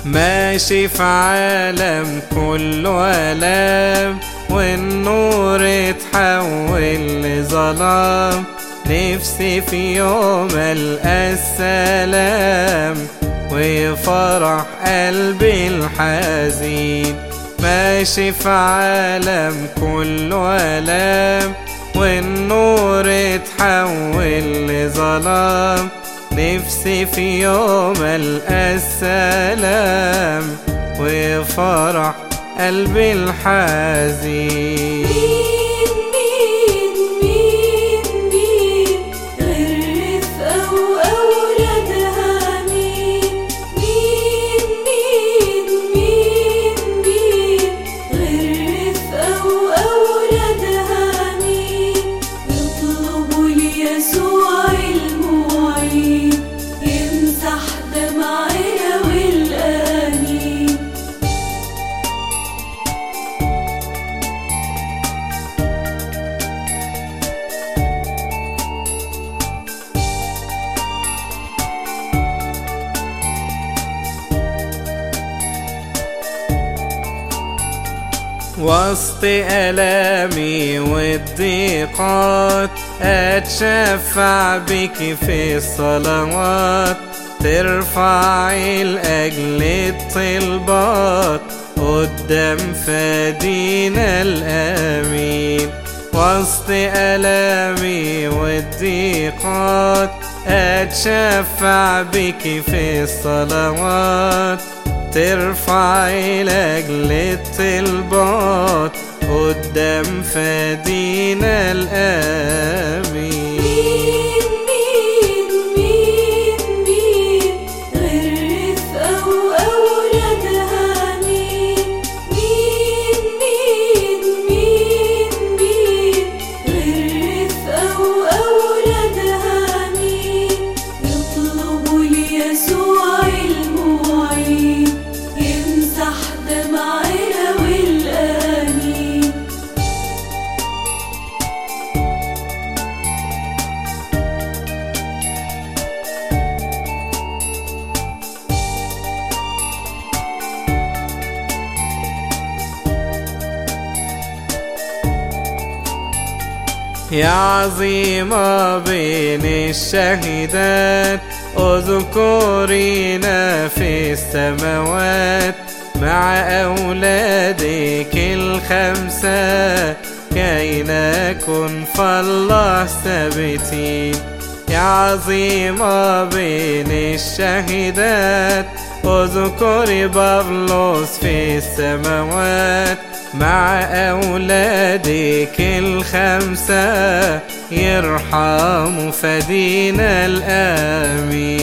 ماشي في عالم كله آلام، والنور اتحول لظلام. نفسي في يوم ألقى السلام ويفرح قلبي الحزين. ماشي في عالم كله آلام، والنور اتحول لظلام. نفسي في يوم ألقى السلام ويفرح قلبي الحزين. وسط آلامي والضيقات أتشفع بك في الصلوات. ترفعي لأجل الطلبات قدام فدينا الآمين. وسط آلامي والضيقات أتشفع بك في الصلوات. ترفعي لأجل الطلبات قدام فدينا الآمين. يا عظيمة بين الشهيدات اذكرينا في السماوات مع أولادك الخمسة كي نكن فالله ثابتين. يا عظيمة بين الشهيدات اذكري بابلوس في السماوات مع أولادك الخمسة يرحم فدينا الآمين.